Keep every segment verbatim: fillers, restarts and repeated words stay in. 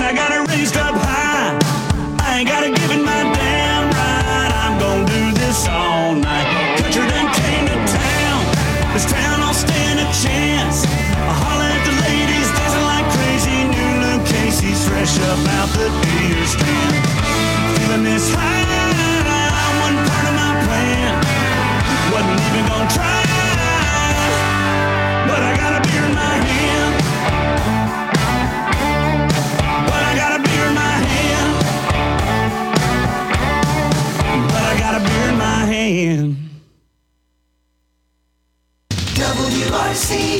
I got it raised up high. I ain't gotta give it my damn right. I'm gonna do this all night. Country done came to town. This town don't stand a chance. I holler at the ladies dancing like crazy. New Luke Casey's fresh up out the beer stand. Feeling this high, one part of my plan. Wasn't even gonna try, but I got a beer in my hand. But I got a beer in my hand. But I got a beer in my hand. W R C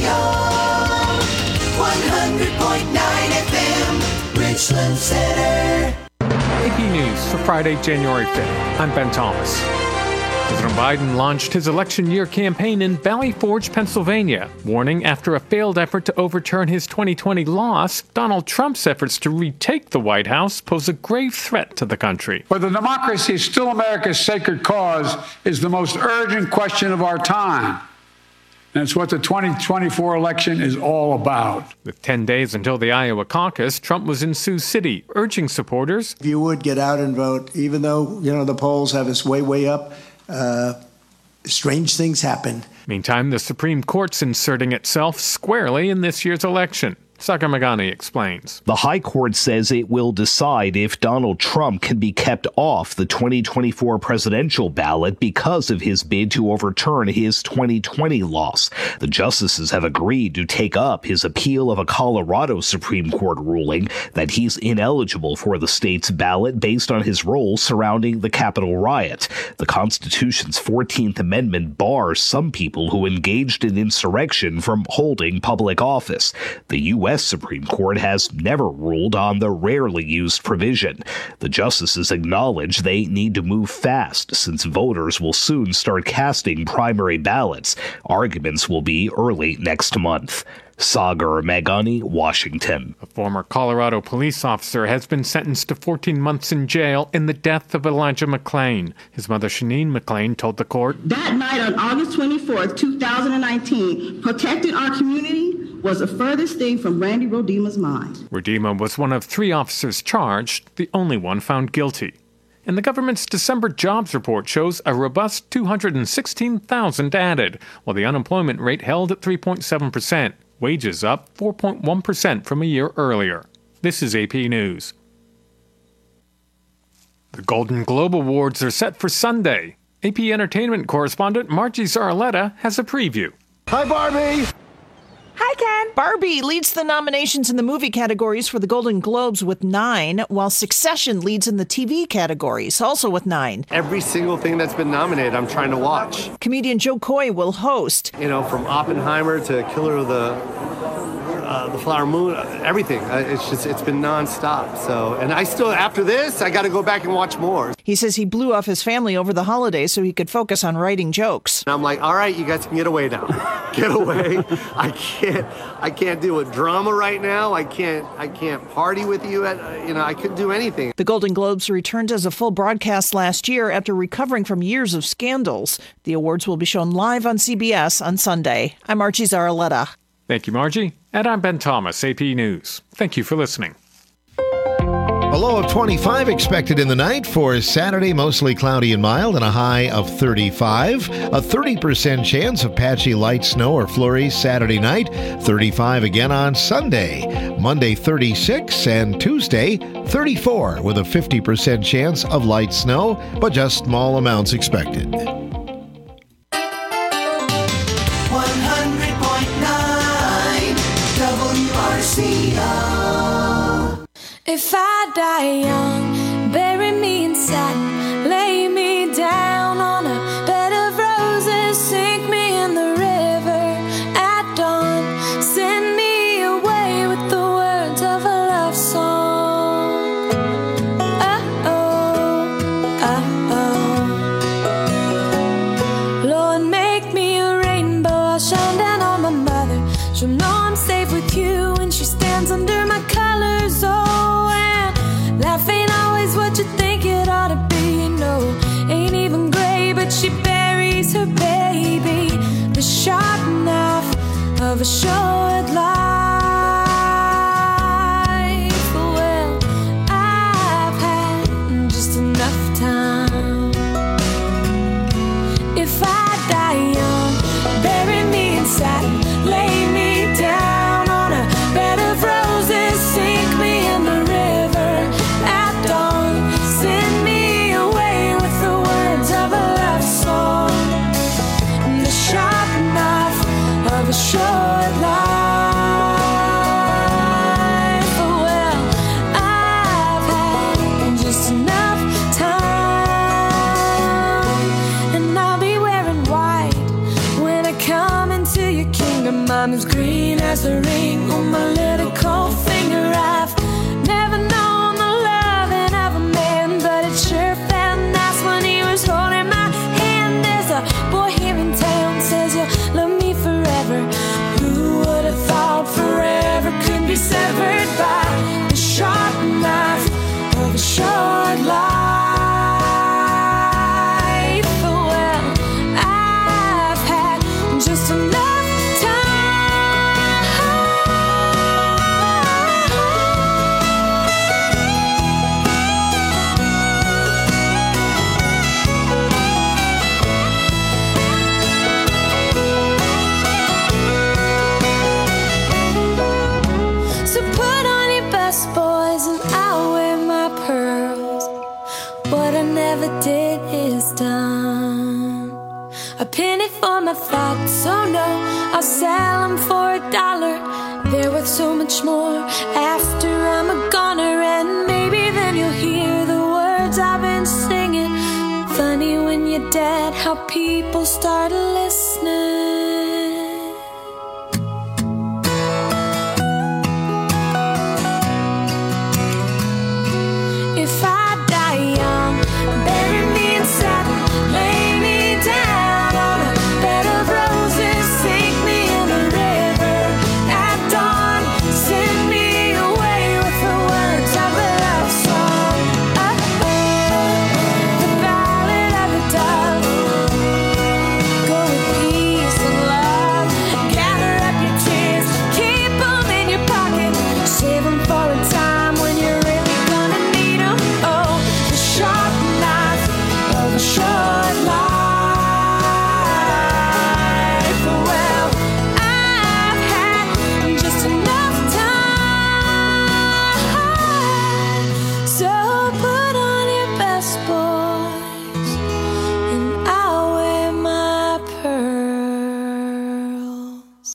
O one hundred point nine F M, Richland Center. A P News for Friday, January fifth. I'm Ben Thomas. President Biden launched his election year campaign in Valley Forge, Pennsylvania, warning after a failed effort to overturn his twenty twenty loss, Donald Trump's efforts to retake the White House pose a grave threat to the country. Whether democracy is still America's sacred cause is the most urgent question of our time. And it's what the twenty twenty-four election is all about. With ten days until the Iowa caucus, Trump was in Sioux City, urging supporters, if you would get out and vote, even though, you know, the polls have us way, way up, uh, strange things happen. Meantime, the Supreme Court's inserting itself squarely in this year's election. Sagar Meghani explains. The High Court says it will decide if Donald Trump can be kept off the twenty twenty-four presidential ballot because of his bid to overturn his twenty twenty loss. The justices have agreed to take up his appeal of a Colorado Supreme Court ruling that he's ineligible for the state's ballot based on his role surrounding the Capitol riot. The Constitution's fourteenth Amendment bars some people who engaged in insurrection from holding public office. The U S Supreme Court has never ruled on the rarely used provision. The justices acknowledge they need to move fast since voters will soon start casting primary ballots. Arguments will be early next month. Sagar Meghani, Washington. A former Colorado police officer has been sentenced to fourteen months in jail in the death of Elijah McClain. His mother, Shanine McClain, told the court, that night on August twenty-fourth, two thousand nineteen, protecting our community was the furthest thing from Randy Rodema's mind. Rodema was one of three officers charged, the only one found guilty. And the government's December jobs report shows a robust two hundred sixteen thousand added, while the unemployment rate held at three point seven percent. Wages up four point one percent from a year earlier. This is A P News. The Golden Globe Awards are set for Sunday. A P Entertainment correspondent Margie Zarletta has a preview. Hi, Barbie! Hi, Ken. Barbie leads the nominations in the movie categories for the Golden Globes with nine, while Succession leads in the T V categories, also with nine. Every single thing that's been nominated, I'm trying to watch. Comedian Joe Coy will host. You know, from Oppenheimer to Killer of the uh, the Flower Moon, everything. Uh, it's just, it's been nonstop. So, and I still, after this, I got to go back and watch more. He says he blew off his family over the holidays so he could focus on writing jokes. And I'm like, all right, you guys can get away now. Get away. I can't, I can't deal with drama right now. I can't, I can't party with you. At, you know, I couldn't do anything. The Golden Globes returned as a full broadcast last year after recovering from years of scandals. The awards will be shown live on C B S on Sunday. I'm Margie Zarletta. Thank you, Margie. And I'm Ben Thomas, A P News. Thank you for listening. A low of twenty-five expected in the night for Saturday, mostly cloudy and mild, and a high of thirty-five. A thirty percent chance of patchy light snow or flurries Saturday night, thirty-five again on Sunday. Monday, thirty-six, and Tuesday, thirty-four, with a fifty percent chance of light snow, but just small amounts expected. one hundred point nine W R C O. If I die young, bury me in satin, lay me down on a bed of roses, sink me in the river at dawn, send me away with the words of a love song. Uh-oh, uh-oh. Lord, make me a rainbow, I'll shine down on my mother. She'll know I'm safe with you when she stands under my colors. Oh, and life ain't always what you think it ought to be, you know. Ain't even gray, but she buries her baby. The sharp knife of a short life. Well, ever did is done. A penny for my thoughts, oh no, I'll sell them for a dollar. They're worth so much more after I'm a goner. And maybe then you'll hear the words I've been singing. Funny when you're dead how people start listening. If I die young, bury me in satin, lay me down on a bed of roses, sink me in the river at dawn, send me away with the words of a love song. Oh, the ballad of the dove. Go with peace and love. Gather up your tears, keep them in your pocket, save them for a time when you're really gonna need them. Oh, the sharp knife of a short life. Well, I've had just enough time. So put on your best, boys, and I'll wear my pearls.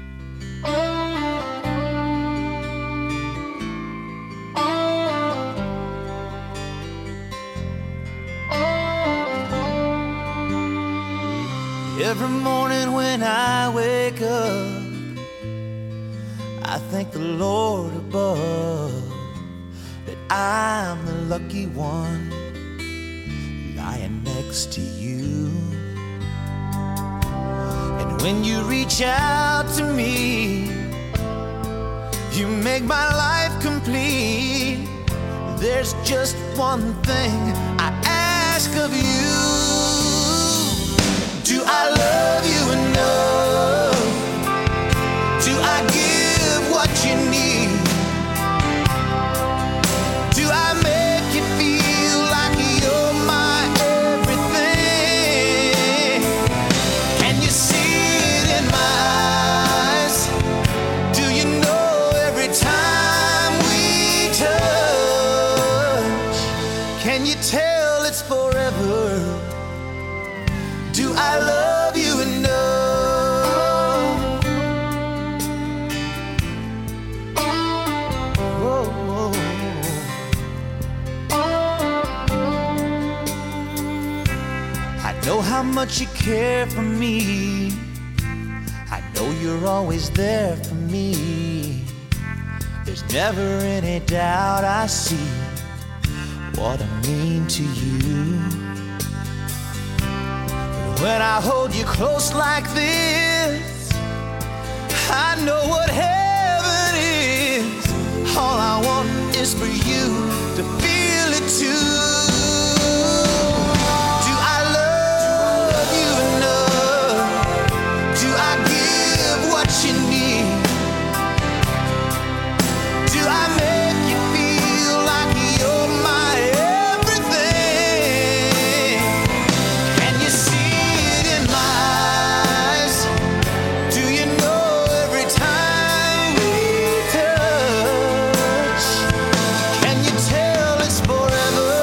Every morning when I wake up, I thank the Lord above that I'm the lucky one lying next to you. And when you reach out to me, you make my life complete. There's just one thing I ask of you. Do I love you enough? Do I give what you need? Do I make you feel like you're my everything? Can you see it in my eyes? Do you know every time we touch? Can you tell it's forever? Do I love you enough? Whoa, whoa. I know how much you care for me. I know you're always there for me. There's never any doubt I see what I mean to you. When I hold you close like this, I know what heaven is. All I want is for you to feel it too. Do I love you enough? Do I give what you need? Do I make you feel like you're my everything? Can you see it in my eyes? Do you know every time we touch? Can you tell it's forever?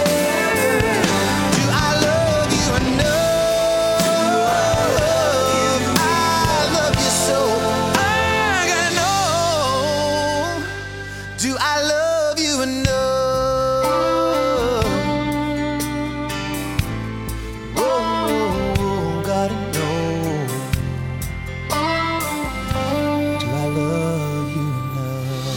Do I love you enough? I love you so I gotta know. Do I love you enough? Oh, gotta know. Do I love you enough?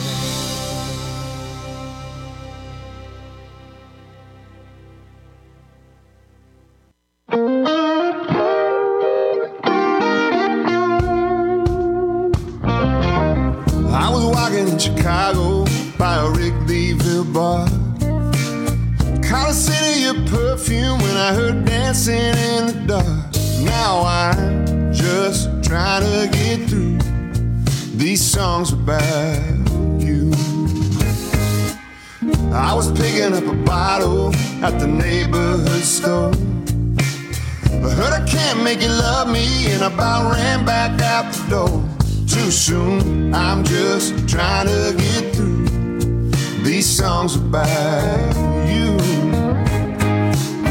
I was walking in Chicago by a Wrigleyville bar. Caught a scent of your perfume when I heard dancing in the dark. Now I'm just trying to get through. These songs about you. I was picking up a bottle at the neighborhood store. I heard I can't make you love me, and I about ran back out the door. Too soon, I'm just trying to get through these songs about you.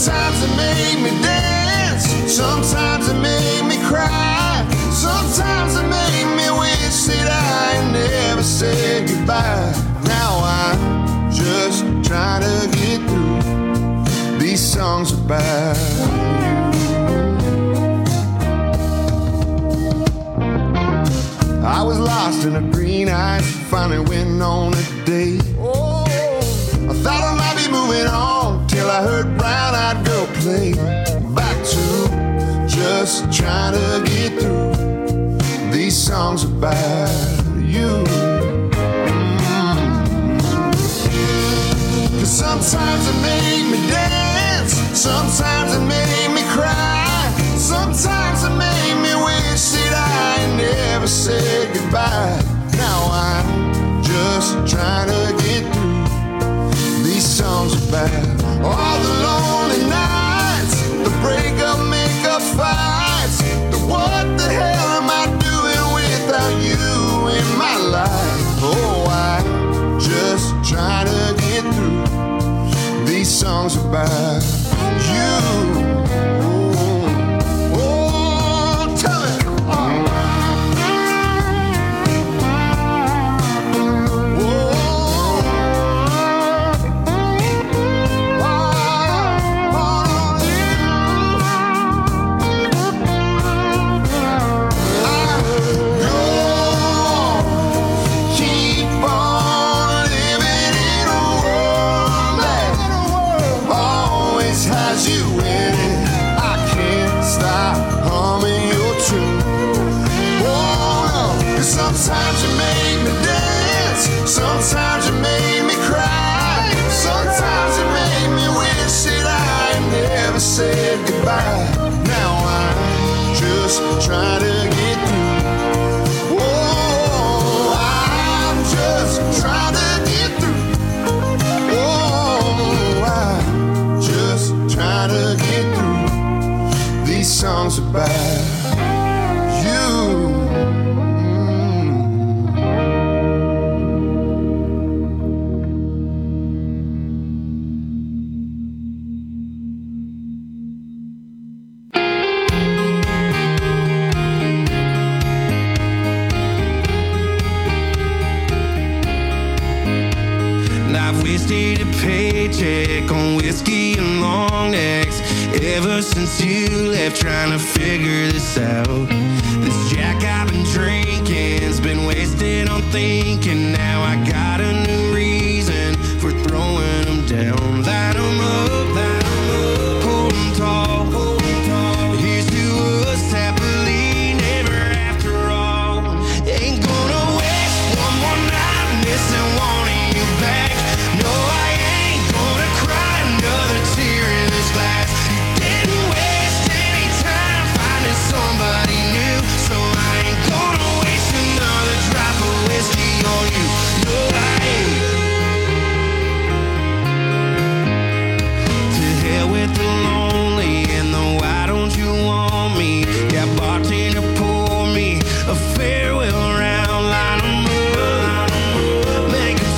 Sometimes it made me dance, sometimes it made me cry, sometimes it made me wish that I never said goodbye. Now I'm just trying to get through these songs about you. I was lost in a green eyes, finally went on a date. Oh, I thought I might be moving on till I heard Brown Eyed Girl play. Back to just trying to get through these songs about you. Mm-hmm. 'Cause sometimes it made me dance, sometimes it made me cry, sometimes it made me wish that I never said goodbye. Now I'm just trying to get through these songs about all the lonely nights, the breakup, makeup fights, the what the hell am I doing without you in my life? Oh, I'm just trying to get through these songs about you. Sometimes you made me dance, sometimes you made me cry, sometimes you made me wish that I never said goodbye. Now I'm just trying to get through. Oh, I'm just trying to get through. Oh, I'm just trying to get through these songs about you. Wasted a paycheck on whiskey and long necks ever since you left, trying to figure this out. This Jack I've been drinking's been wasted on thinking. Now I got a new reason for throwing them down. Light them up, light them up, hold them tall, hold them tall. Here's to us happily never after all. Ain't gonna waste one more night missing wanting you back. No, I ain't gonna cry another tear in this glass. Didn't waste any time finding somebody new, so I ain't gonna waste another drop of whiskey on you. No, I ain't. To hell with the lonely and the why don't you want me? Yeah, bartender, pour me a farewell round, line 'em up, make 'em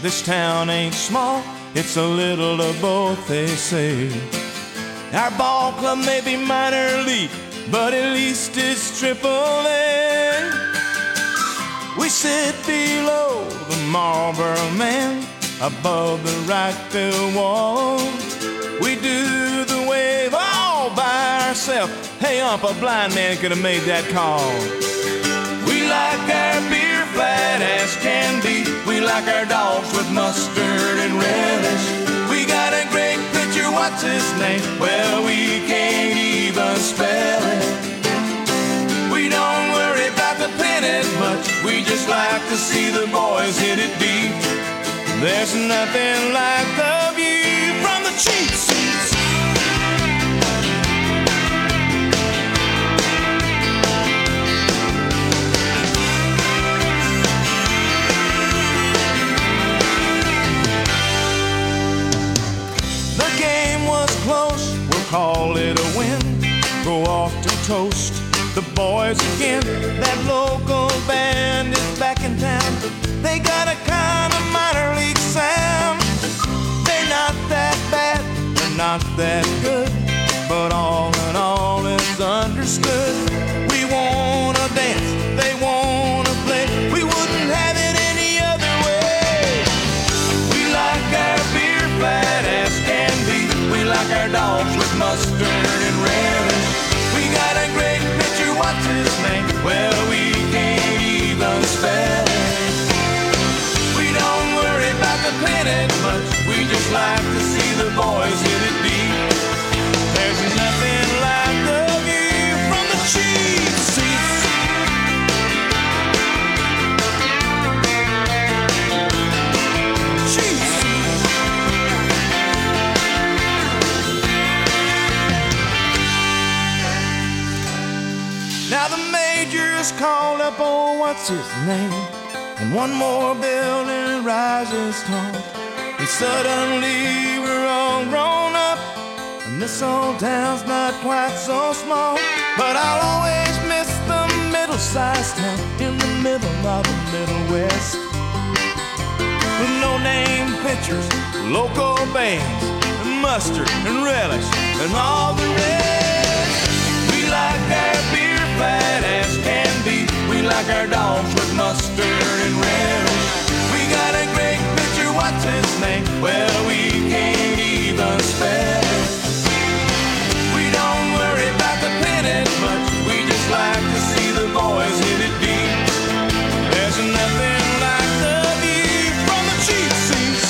This town ain't small, it's a little of both, they say. Our ball club may be minor league, but at least it's triple A. We sit below the Marlboro Man, above the right field wall. We do the wave all by ourselves. Hey, ump, a blind man could have made that call. We like our beer flat as can be. We like our dogs with mustard and relish. We got a great pitcher, what's his name? Well, we can't even spell it. We don't worry about the pennant much. We just like to see the boys hit it deep. There's nothing like the view from the cheap seats. The game was close, we'll call it a win. Go off to toast the boys again. That local band is back in town. They got a kind of minor league sound. They're not that bad, they're not that good, but all in all it's understood. We wanna dance, they wanna play. We wouldn't have it any other way. We like our beer flat as can be. We like our dogs with mustard and relish. We got a great pitcher, what's his name? Well, we can't even spell it. The pennant much, we just like to see the boys hit it deep. There's nothing like the view from the cheap seats. Cheap seats. Now the majors called up, oh, what's his name? And one more building rises tall. And suddenly we're all grown up, and this old town's not quite so small. But I'll always miss the middle-sized town in the middle of the Middle West, with no-name pitchers, local bands, and mustard and relish, and all the rest. We like our beer flat as can be. We like our dogs with mustard and relish. We got a great pitcher, what's his name? Well, we can't even spell it. We don't worry about the pennant much. We just like to see the boys hit it deep. There's nothing like the view from the cheap seats.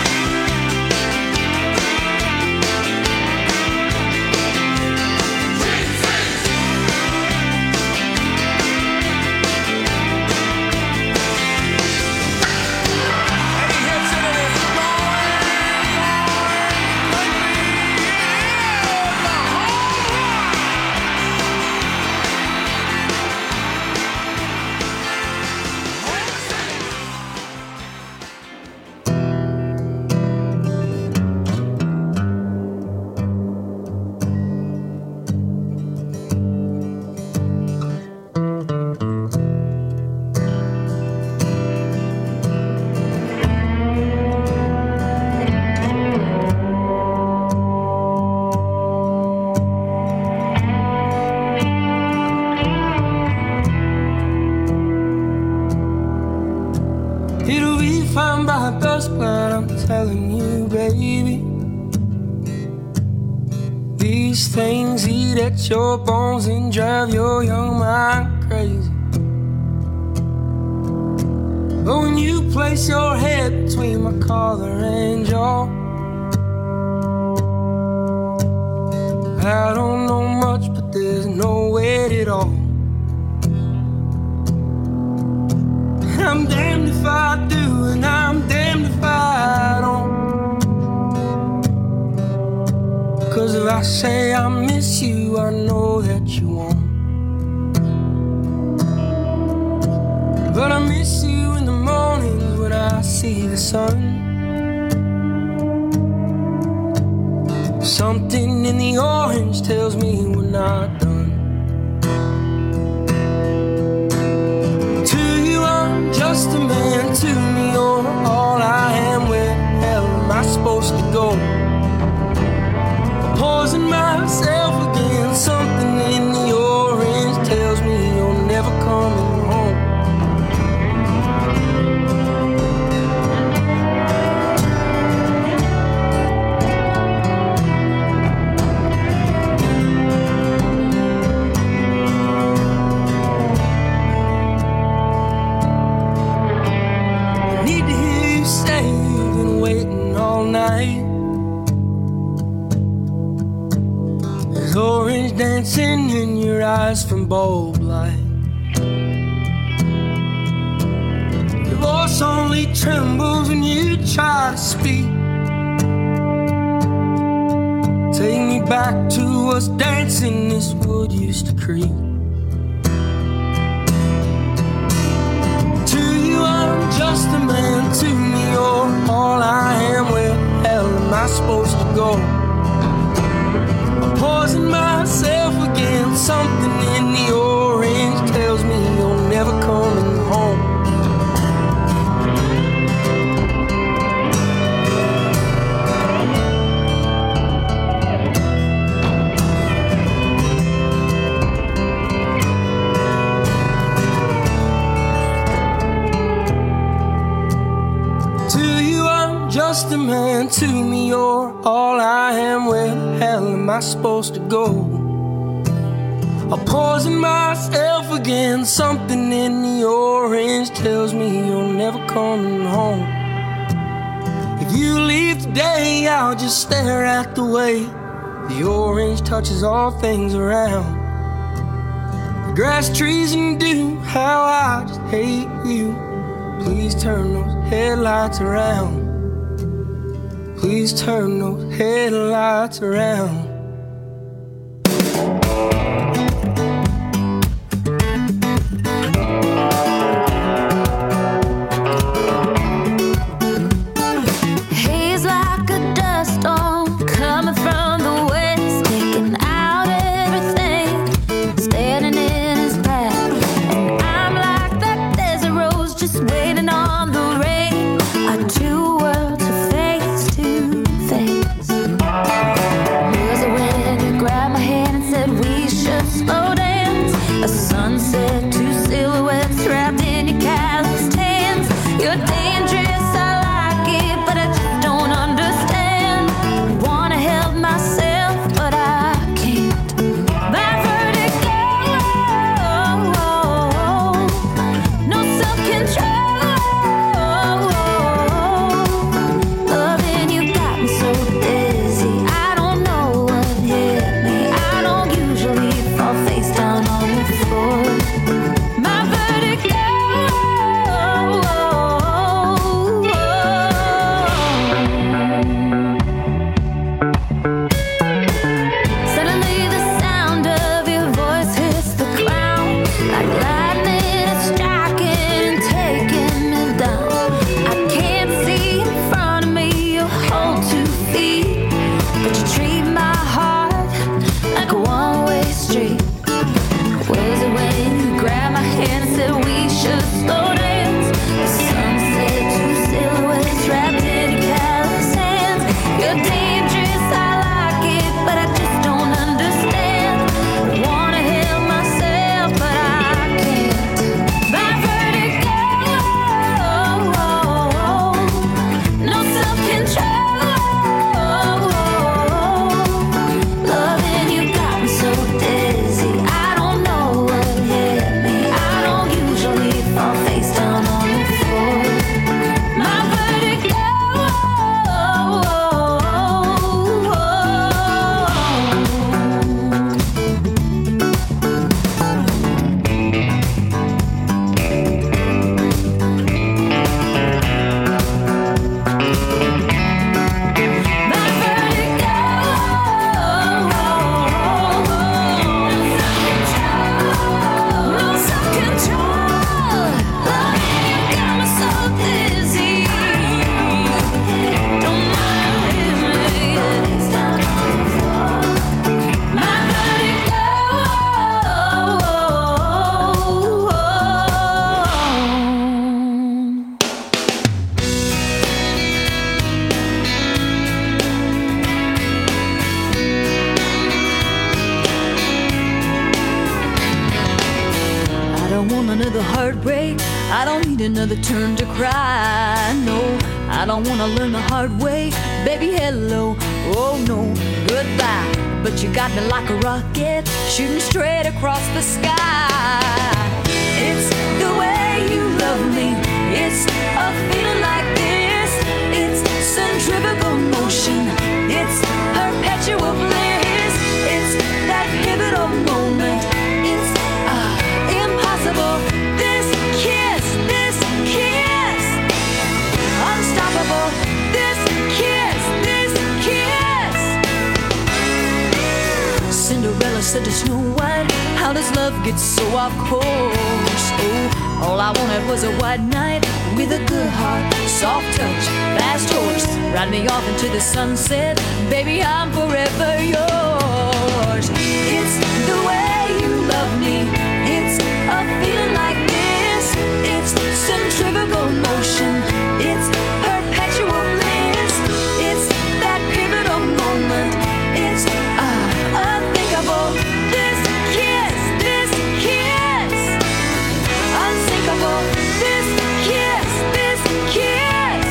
Telling you, baby, these things eat at your bones and drive your young mind crazy. But when you place your head between my collar and jaw, I don't know much, but there's no weight at all. I'm damned if I do, and I'm damned if I don't. 'Cause if I say I miss you, I know that you won't. But I miss you in the mornings when I see the sun. Something in the orange tells me we're not done. Just a man, to me, you're all I have. supposed to go? Poison myself again. Something in the orange tells me you're never coming home. I need to hear you say you've been waiting all night. There's orange dancing in your eyes from bulb light. Your voice only trembles when you try to speak. Take me back to us dancing this wood used to creep. To you I'm just a man, to me you're all I am. Where the hell am I supposed to go? Poison myself again. Something in the orange tells me you're never coming home. To you I'm just a man, to me you're all I am. Where the hell am I supposed to go? I poison myself again. Something in the orange tells me you're never coming home. If you leave today, I'll just stare at the way the orange touches all things around. The grass, trees, and dew, how I just hate you. Please turn those headlights around. Please turn those headlights around. Haze like a dust storm coming from the west, taking out everything standing in his path. And I'm like that desert rose just waiting on the rain. Our two worlds are face to face. Was it another heartbreak. I don't need another turn to cry. No, I don't wanna learn the hard way. Baby, hello, oh no, goodbye. But you got me like a rocket, shooting straight across the sky. It's the way you love me. It's a feeling like this. It's centrifugal motion. It's perpetual bliss. It's that pivotal moment. It's uh, impossible. This kiss, this kiss, unstoppable. This kiss, this kiss. Cinderella said to Snow White, how does love get so off course? Oh, all I wanted was a white knight with a good heart, soft touch, fast horse. Ride me off into the sunset, baby, I'm forever yours. It's the way you love me. It's a feeling like this. It's centrifugal motion. It's perpetual bliss. It's that pivotal moment. It's uh, unthinkable. This kiss, this kiss, unsinkable. This kiss, this kiss.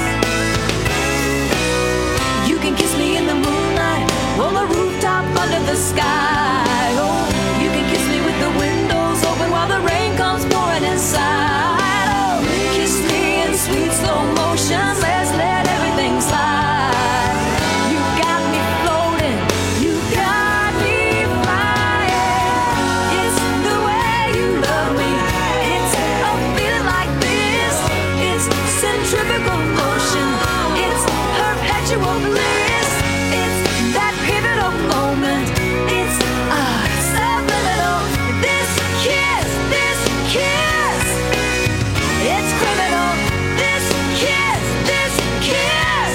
You can kiss me in the moonlight, on the rooftop under the sky. Oh, you can kiss me with the windows open while the rain comes pouring inside. Oh, kiss me in sweet slow motion. Let's let everything slide. You got me floating. You got me flying. It's the way you love me. It's a feeling like this. It's centrifugal motion. It's perpetual bliss. It's that pivotal moment. It's uh, subliminal. This kiss, this kiss. It's criminal. This kiss, this kiss.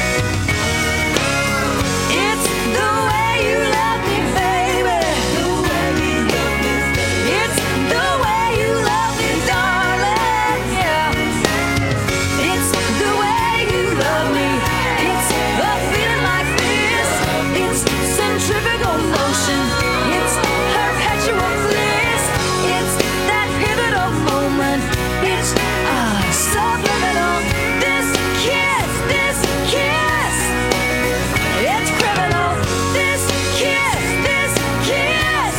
It's the way you love me, baby. The way you love me. It's the way you love me, darling. Yeah. It's the way you love me. It's a feeling like this. It's centrifugal motion. It's perpetual bliss. It's that pivotal moment. It's uh, subliminal. This kiss, this kiss. It's criminal. This kiss, this kiss.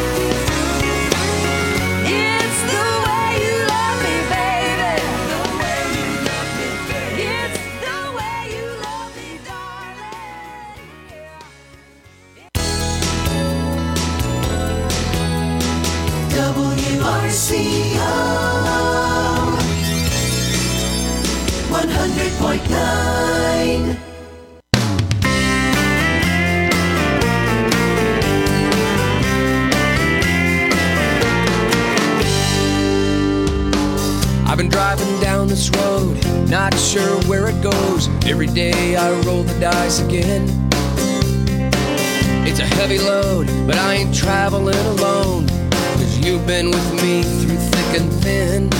It's the way you love me, baby. The way you love me, baby. It's the way you love me, W R C O one hundred point nine. I've been driving down this road, not sure where it goes. Every day I roll the dice again. It's a heavy load, but I ain't traveling alone, 'cause you've been with me through thick and thin.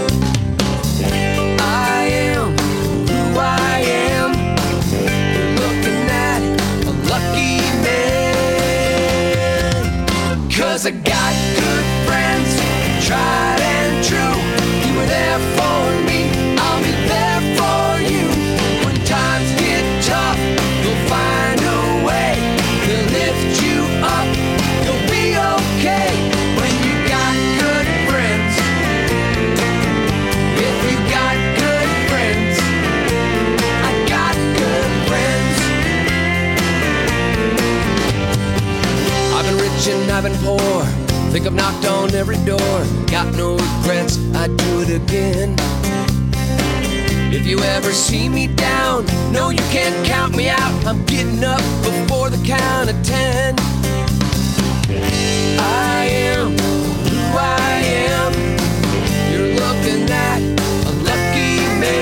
I am who I am. You're looking at a lucky man, 'cause I got good friends, tried and true. You were there for me, I'll be there for you. When times get tough, you'll find a way to lift you up. You'll be okay when you got good friends. If you got good friends, I got good friends. I've been rich and I've been poor, think I've knocked on every door. Got no regrets, I'd do it again. If you ever see me down, no, you can't count me out. I'm getting up before the count of ten. I am who I am. You're looking at a lucky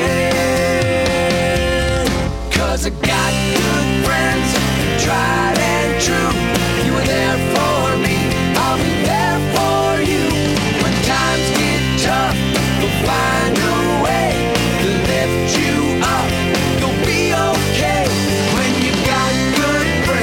man, 'cause I got good friends, tried and true. You were there for me, I'll be there for you. When times get tough, we'll find a way to lift you up. You'll be okay when you got good friends.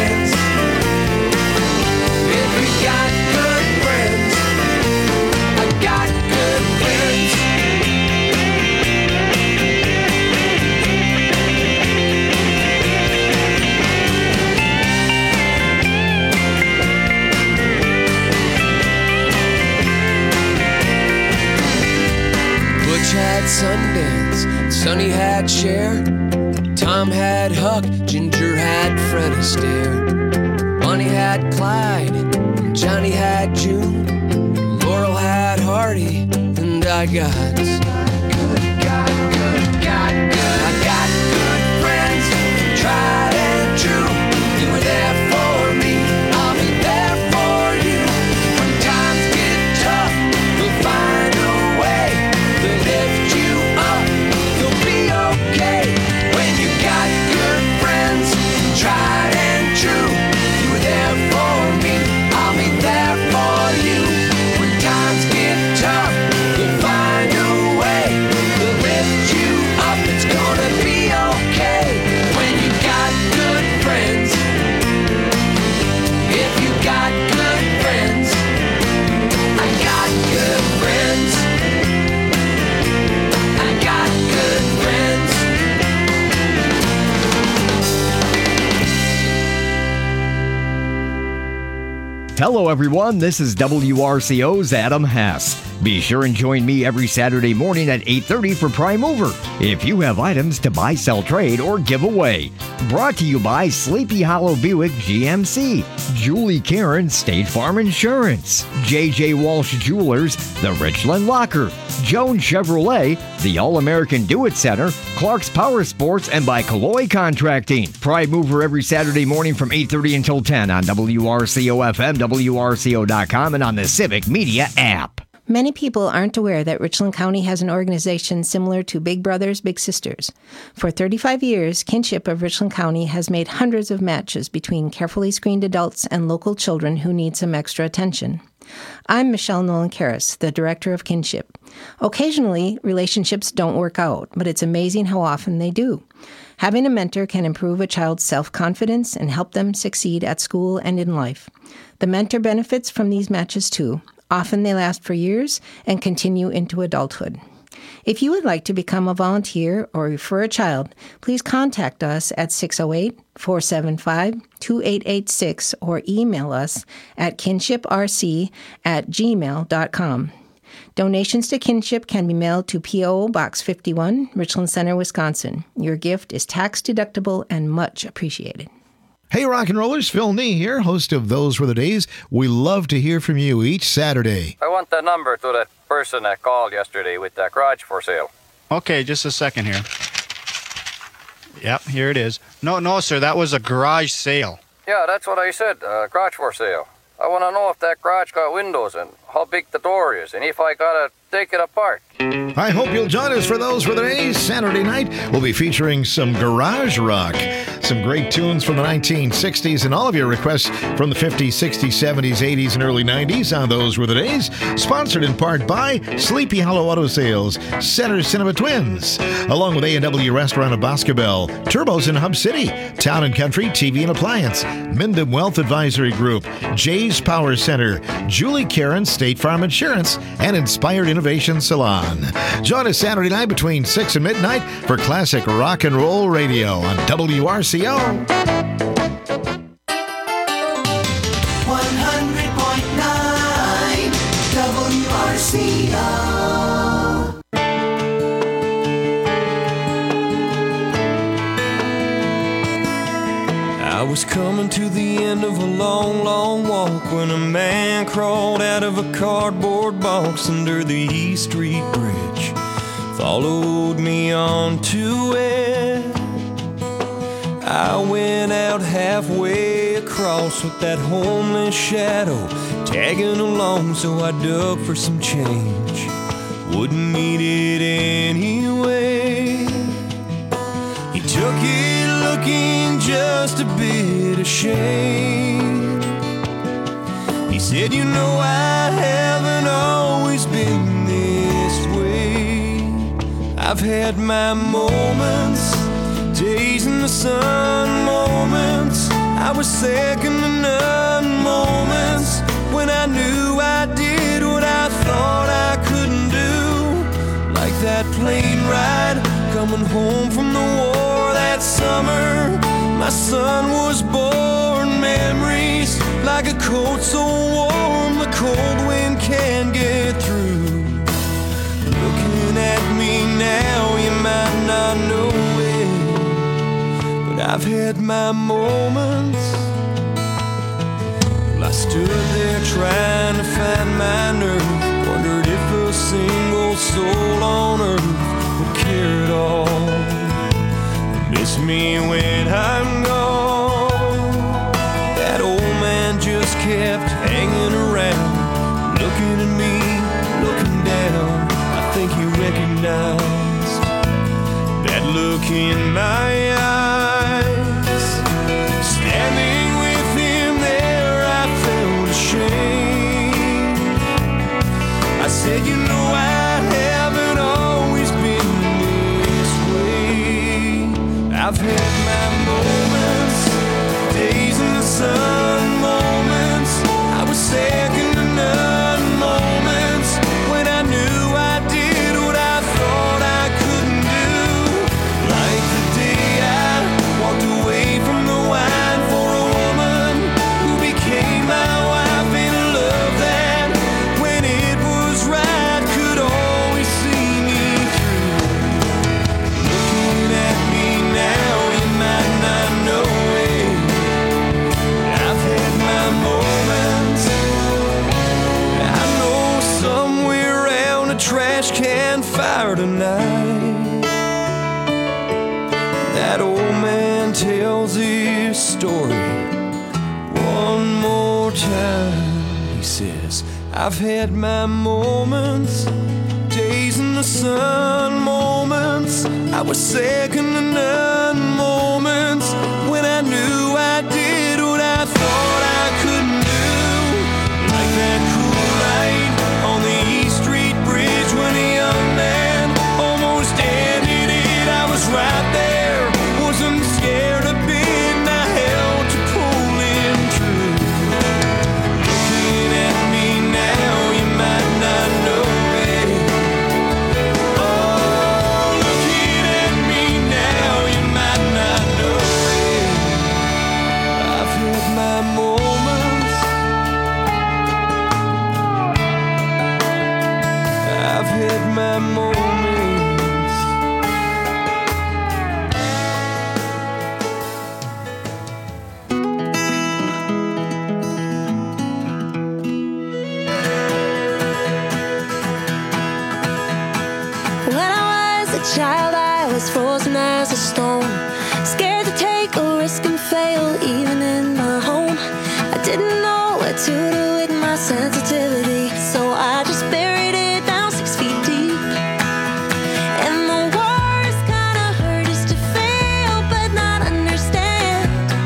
Sundance, Sonny had Cher, Tom had Huck, Ginger had Fred Astaire, Bonnie had Clyde, and Johnny had June, Laurel had Hardy, and I got good, got good, got good. I got good friends, tried and true. You were there for me, I'll be there for you. When times get tough, we'll find a way to lift you up. You'll be okay when you got good friends, tried and true. You were there for me, I'll be there for you. When times get tough, we'll find a way to lift you up. It's gonna be okay when you got good friends. If you got good friends, I got good friends. I got good friends. Hello, everyone. This is W R C O's Adam Hess. Be sure and join me every Saturday morning at eight thirty for Prime Mover. If you have items to buy, sell, trade, or give away. Brought to you by Sleepy Hollow Buick G M C, Julie Karen State Farm Insurance, J J Walsh Jewelers, The Richland Locker, Jones Chevrolet, the All-American Do-It Center, Clark's Power Sports, and by Calloy Contracting. Prime Mover every Saturday morning from eight thirty until ten on W R C O F M, W R C O dot com, and on the Civic Media app. Many people aren't aware that Richland County has an organization similar to Big Brothers Big Sisters. For thirty-five years, Kinship of Richland County has made hundreds of matches between carefully screened adults and local children who need some extra attention. I'm Michelle Nolan-Karras, the director of Kinship. Occasionally, relationships don't work out, but it's amazing how often they do. Having a mentor can improve a child's self-confidence and help them succeed at school and in life. The mentor benefits from these matches too. Often they last for years and continue into adulthood. If you would like to become a volunteer or refer a child, please contact us at six oh eight, four seven five, two eight eight six or email us at kinshiprc at gmail dot com. Donations to Kinship can be mailed to P O Box fifty-one, Richland Center, Wisconsin. Your gift is tax deductible and much appreciated. Hey, rock and rollers, Phil Nee here, host of Those Were the Days. We love to hear from you each Saturday. I want the number to that person that called yesterday with that garage for sale. Okay, just a second here. Yep, here it is. No, no, sir, that was a garage sale. Yeah, that's what I said, uh, garage for sale. I want to know if that garage got windows and how big the door is and if I gotta take it apart. I hope you'll join us for Those Were the Days. Saturday night, we'll be featuring some garage rock, some great tunes from the nineteen sixties, and all of your requests from the fifties, sixties, seventies, eighties, and early nineties on Those Were the Days. Sponsored in part by Sleepy Hollow Auto Sales, Center Cinema Twins, along with A and W Restaurant of Boscobel, Turbos in Hub City, Town and Country T V and Appliance, Minden Wealth Advisory Group, Jay's Power Center, Julie Karen State Farm Insurance, and Inspired Innovation Salon. Join us Saturday night between six and midnight for classic rock and roll radio on W R C O. one hundred point nine W R C O. I was coming to the end of a long, long walk when a man crawled out of a cardboard box under the East Street Bridge, followed me onto it. I went out halfway across with that homeless shadow tagging along, so I dug for some change. Wouldn't need it anyway. He took it looking just a bit ashamed. He said, you know, I haven't always been this way. I've had my moments, days in the sun, moments I was second to none, moments when I knew I did what I thought I couldn't do. Like that plane ride coming home from the war that summer. My son was born, memories like a coat so warm the cold wind can't get through. Looking at me now, I've had my moments. Well, I stood there trying to find my nerve, wondered if a single soul on earth would care at all. Miss me when I'm gone. That old man just kept hanging around, looking at me, looking down. I think he recognized that look in my eyes. Standing with him there, I felt ashamed. I said, you know, I haven't always been this way. I've had my moments, days in the sun, moments I was second to none, moments when I knew I did what I thought I couldn't do. Like the day I walked away from the wine for a woman who became my wife, in a love that, when it was right, could always see me through. Looking at me now, you might not know it. I've had my moments. I know somewhere around a trash can fire tonight, that old man tells his story one more time. He says, I've had my moments, days in the sun, moments I was second to none, moments when I knew I did what I thought I couldn't do. Like that cool night on the East Street Bridge when a young man almost ended it. I was right there, wasn't scared a bit, and I held to pull him true. Looking at me now, you might not know it. Oh, looking at me now, you might not know it. I've had my moments. I've had my moments. When I was a child, I was frozen as a stone, scared to take a risk and fail, even in my home. I didn't know what to do with my sensitivity, so I just buried it down six feet deep. And the worst kind of hurt is to fail but not understand.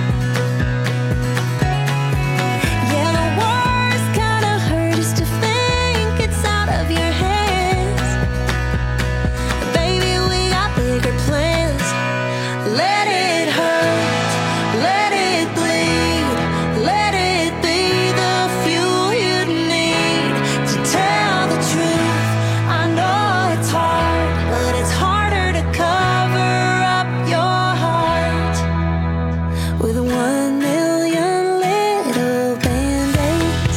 Yeah, the worst kind of hurt is to think it's out of your hands. Baby, we got bigger plans. Let it hurt, let it bleed, let it be the fuel you need to tell the truth. I know it's hard, but it's harder to cover up your heart with one million little band-aids.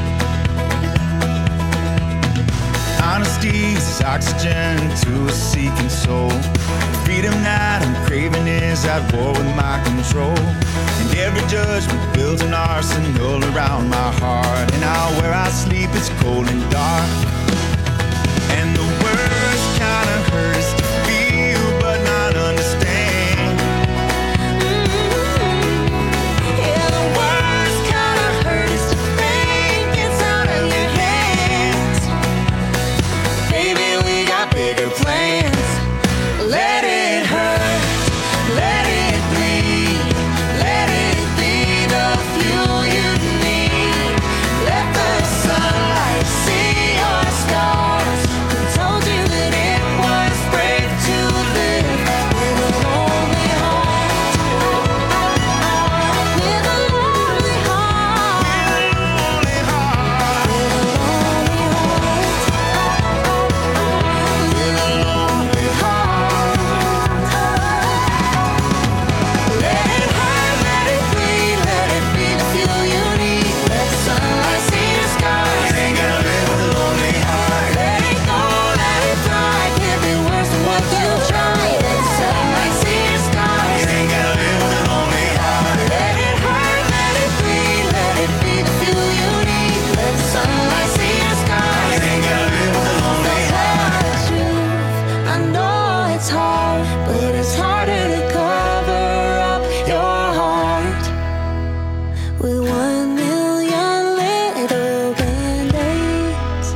Honesty is oxygen to a seeking soul. Freedom that I'm craving is at war with my control. And every judgment builds an arsenal around my heart. And now where I sleep it's cold and dark. And the worst kind of hurt is to feel but not understand. Yeah, the worst kind of hurt is to think it's out of your hands. Baby, we got bigger plans. Let it hurt, let it bleed, let it be the fuel you need. Let the sunlight see your with one million little band-aids.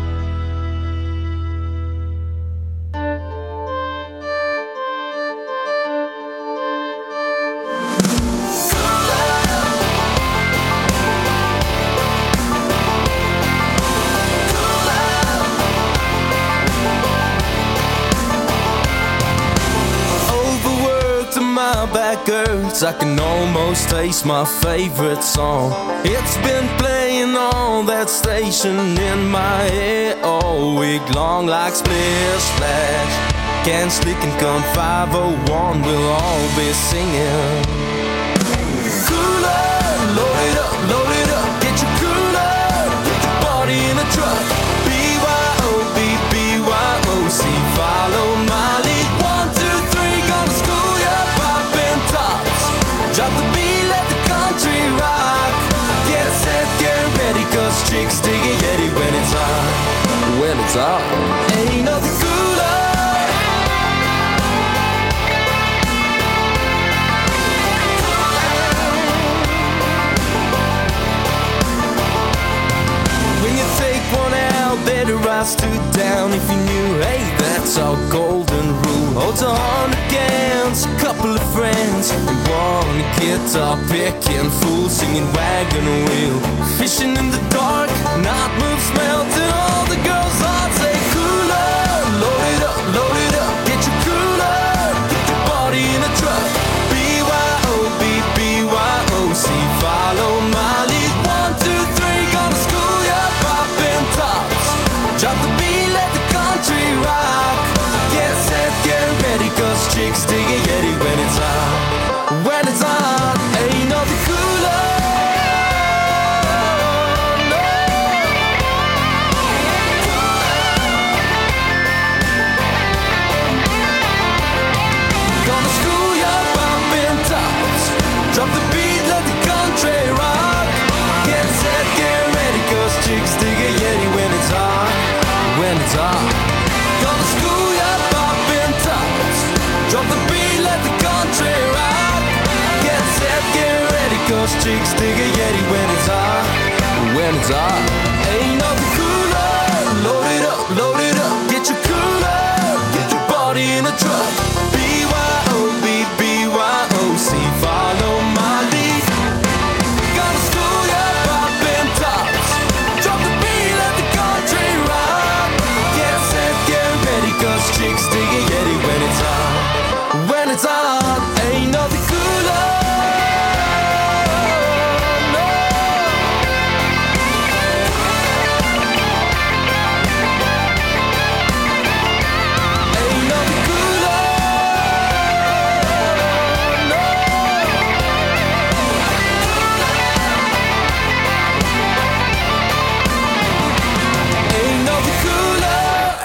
Overworked and my back hurts, I can almost taste my favorite song. It's been playing on that station in my head all week long, like Splish Splash. Can Slick and Gun five oh one, we'll all be singing. Cooler, load it up, load it up, get your cooler, get your body in a truck. B Y O B B Y O C, follow my lead. One, two, three, gonna school ya, poppin' tops. Drop the beat, let the country rock. Get set, get ready, cause chicks dig it yeti when it's hot. When it's hot, ain't nothing cooler. When you take one out, better rise two down. If you knew, hey, that's our golden rule. Holds a hundred cans, a couple of friends, and one guitar picking fool singing wagon wheel. Fishing in the dark, not moves melting. All the girls' hearts say cooler. Load it up, load it up, get your cooler, get your body in a truck. B Y O B B Y O C, follow my lead. One, two, three, gonna school ya, poppin' tops. Drop the beat, let the country rock. Get set, get ready, cause chicks dig it yeti when it's hot. When it's hot, ain't nothing cooler. No. Gonna school ya, poppin' tops. Drop the beat, let the country rock. Get set, get ready, cause chicks dig it yeti when it's hot. When it's hot. Gonna school ya, poppin' tops. Drop the beat, let the country rock. Get set, get ready, cause chicks dig it yeti when it's hot. When it's hot. Ain't nothing cooler. Load it up, load it up, get your cooler, get your body in a truck. B Y O B B Y O C, follow my lead. Gonna school ya, poppin' tops. Drop the beat, let the country rock. Get set, get ready, cause chicks dig it yeti when it's hot. When it's hot, ain't nothing cooler. No. Ain't nothing cooler. No. Ain't nothing cooler.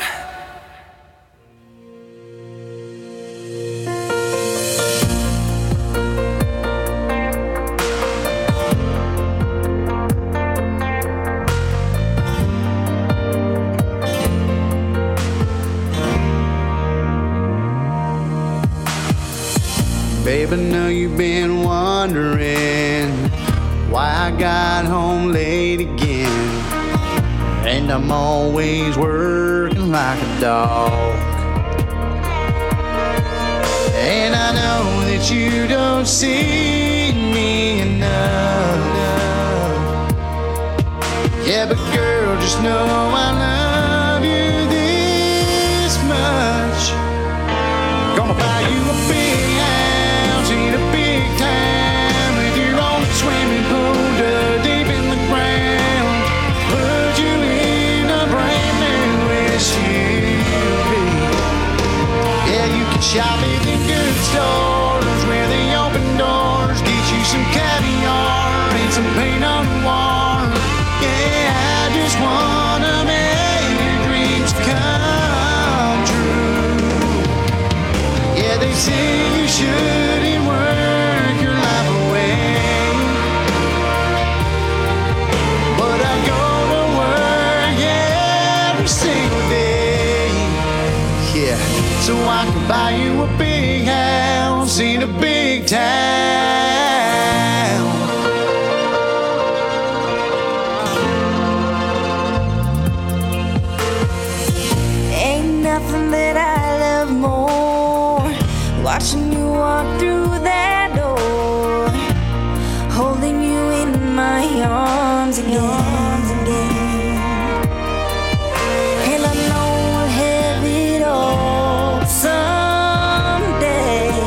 Babe, I know you've been wondering why I got home late again. And I'm always working like a dog. And I know that you don't see me enough. Yeah, but girl, just know I love you this much. Gonna buy you a big house in a big town with your own swimming pool dug deep in the ground. Put you in a brand new S U V. Yeah, you can shop at the good stores where they open doors. Get you some caviar and some Pinot Noir. Yeah, I just wanna make your dreams come true. Yeah, they say you shouldn't work your life away, but I go to work every single day. Yeah, so I can buy you a big house in a big town. my arms again. And I know I'll have it all someday,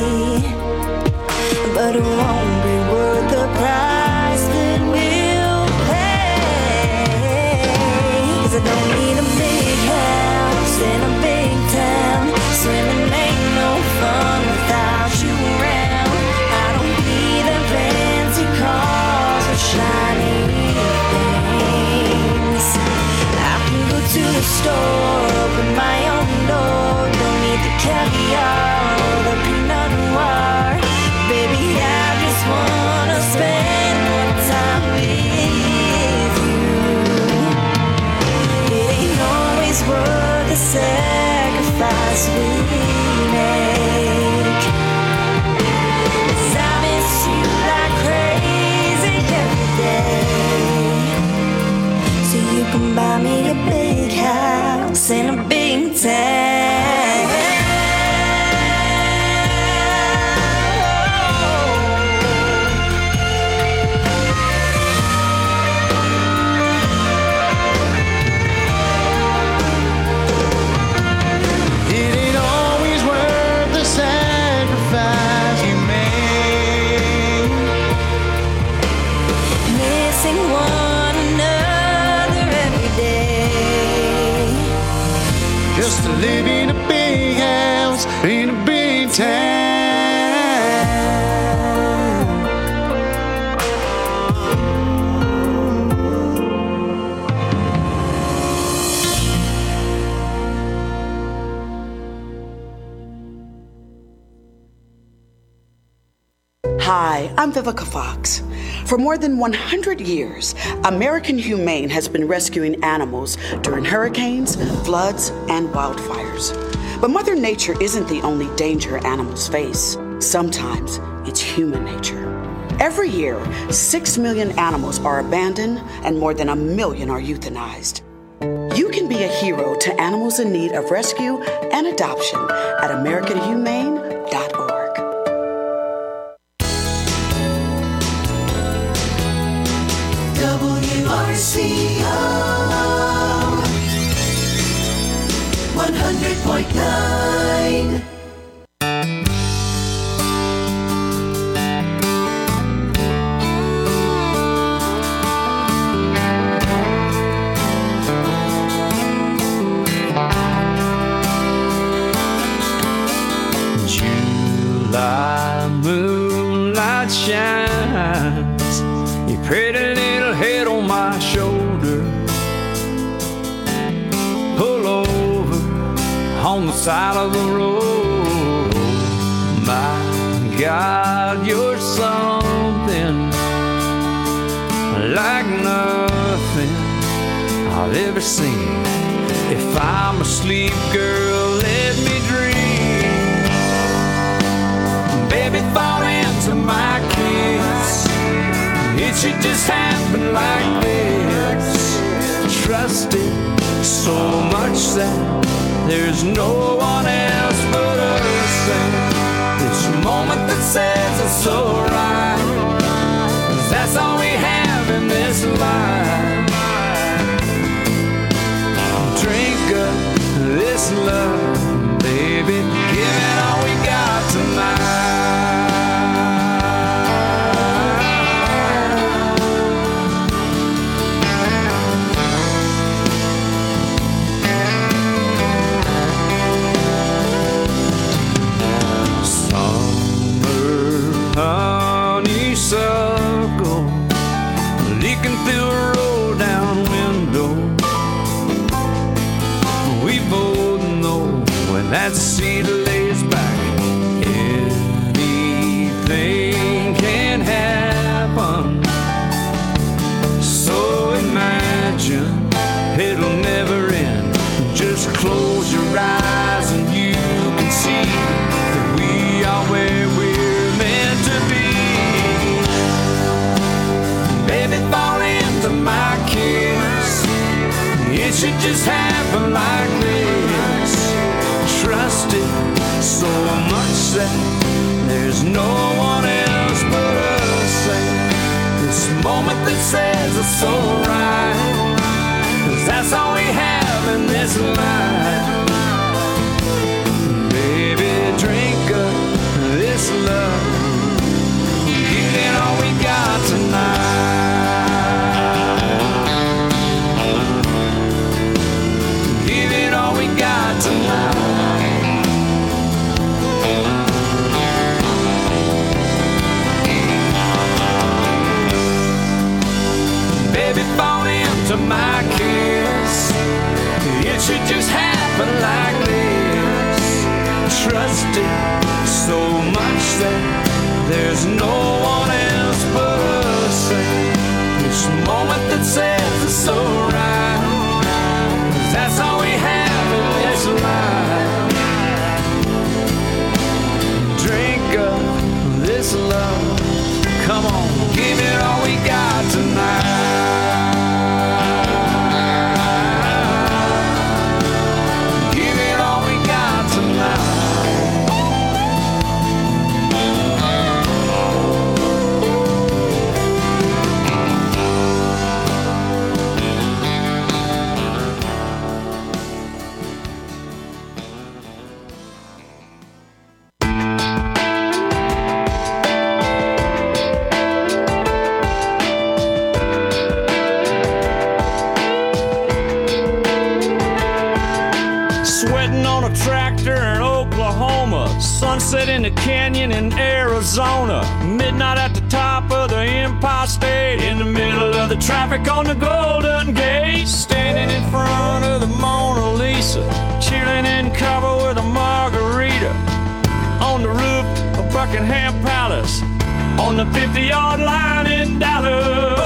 but it won't be worth the price that we'll pay. 'Cause I don't need a big house in a big town. Swimming ain't no fun without you around. I don't need a fancy cars or shiny things. I can go to the store, open my own door. Don't need the caviar or the Pinot Noir. Baby, I just wanna spend more time with you. It ain't always worth the sacrifice we make. 'Cause I miss you like crazy every day. So you can buy me a big house in a big town. It ain't always worth the sacrifice you make. Missing one another every day. Just to live in a big house in a big town. Hi, I'm Vivica Fox. For more than one hundred years, American Humane has been rescuing animals during hurricanes, floods, and wildfires. But Mother Nature isn't the only danger animals face. Sometimes it's human nature. Every year, six million animals are abandoned and more than a million are euthanized. You can be a hero to animals in need of rescue and adoption at american humane dot org. W R C O one hundred point nine. July moonlight shines, your pretty little head on my shoulder. Pull over on the side of the road. My God, you're something like nothing I've ever seen. If I'm asleep, girl, let me dream. Baby, fall into my kiss. It should just happen like this. Trust it so much that there's no one else but us. And this moment that says it's alright, 'cause that's all we have in this life. Drink up this love, baby, give it all we got tonight. Honeysuckle leaking through a roll down window. We both know when that seat lays back, anything can happen. So imagine it'll never end. Just close your eyes and you can see that we are where we're meant to be. Baby, fall into my kiss. It should just happen like this. Trust it so much that there's no one else but us. And This moment that says it's so right, 'cause that's all we have in this life. Baby, drink up this love, give it all we got tonight. Give it all we got tonight. Baby, fall into my kiss. It should just happen like this. Trust it so much that there's no one else but us. This moment that says it's so right, 'cause that's all we have in this life. Drink up this love. Come on, give it all we got tonight. Give it all we got tonight. Sweating on a tractor in Oklahoma, sunset in the canyon in Arizona, midnight at the top of the Empire State, in the middle of the traffic on the Golden Gate, standing in front of the Mona Lisa, chilling in cover with a margarita, on the roof of Buckingham Palace, on the fifty-yard line in Dallas.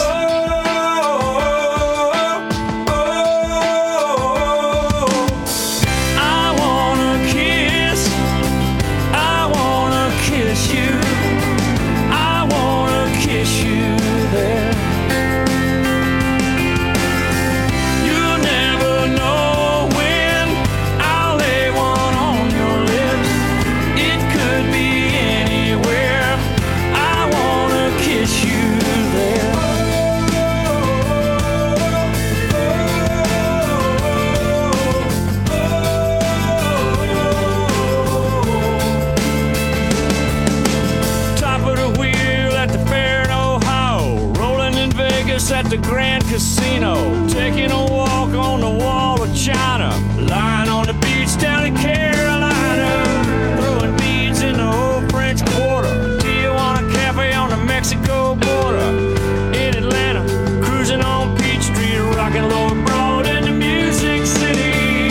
At the Grand Casino, taking a walk on the Wall of China, lying on the beach down in Carolina, throwing beads in the old French Quarter, Tijuana Cafe on the Mexico border, in Atlanta, cruising on Peachtree, rocking Lord Broad in the Music City.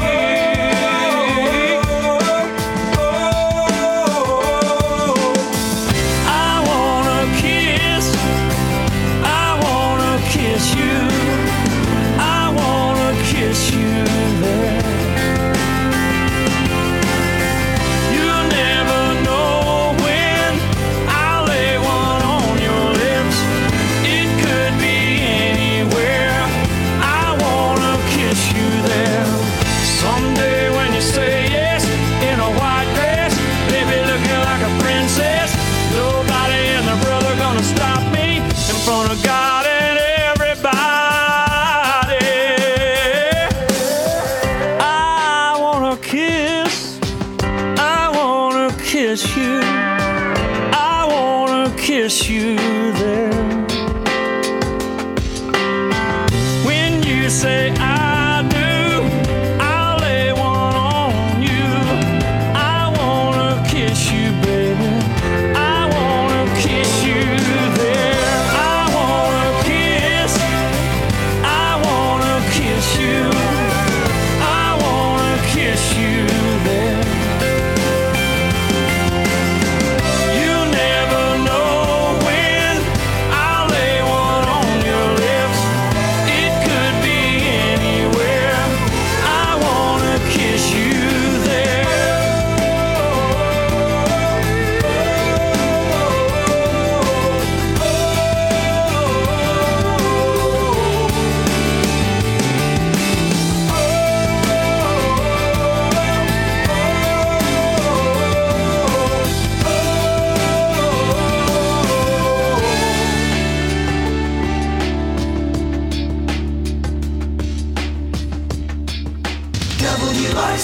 Kiss you there. When you say I do, I'll lay one on you. I wanna kiss you, baby. I wanna kiss you there. I wanna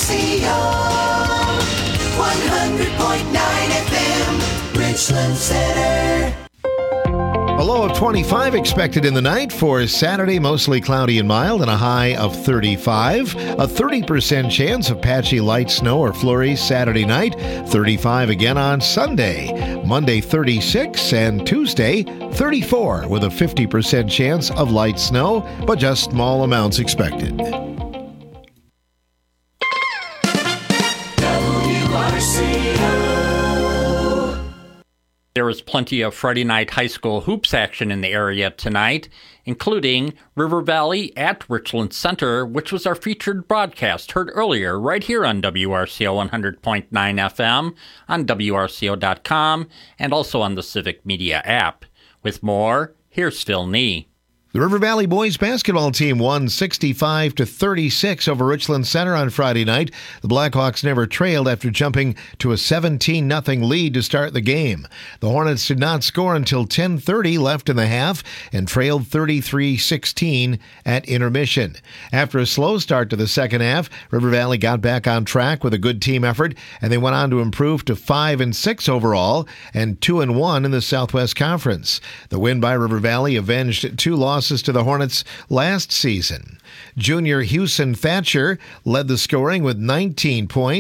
C O, one hundred point nine F M, Richland Center. A low of twenty-five expected in the night for Saturday, mostly cloudy and mild, and a high of thirty-five. A thirty percent chance of patchy light snow or flurries Saturday night, thirty-five again on Sunday. Monday, thirty-six, and Tuesday, thirty-four, with a fifty percent chance of light snow, but just small amounts expected. W R C O. There was plenty of Friday night high school hoops action in the area tonight, including River Valley at Richland Center, which was our featured broadcast heard earlier right here on W R C O one hundred point nine F M, on W R C O dot com, and also on the Civic Media app. With more, here's Phil Nee. The River Valley boys basketball team won sixty-five to thirty-six over Richland Center on Friday night. The Blackhawks never trailed after jumping to a seventeen nothing lead to start the game. The Hornets did not score until ten thirty left in the half and trailed thirty-three sixteen at intermission. After a slow start to the second half, River Valley got back on track with a good team effort, and they went on to improve to five and six overall and two and one in the Southwest Conference. The win by River Valley avenged two losses to the Hornets last season. Junior Hewson Thatcher led the scoring with nineteen points.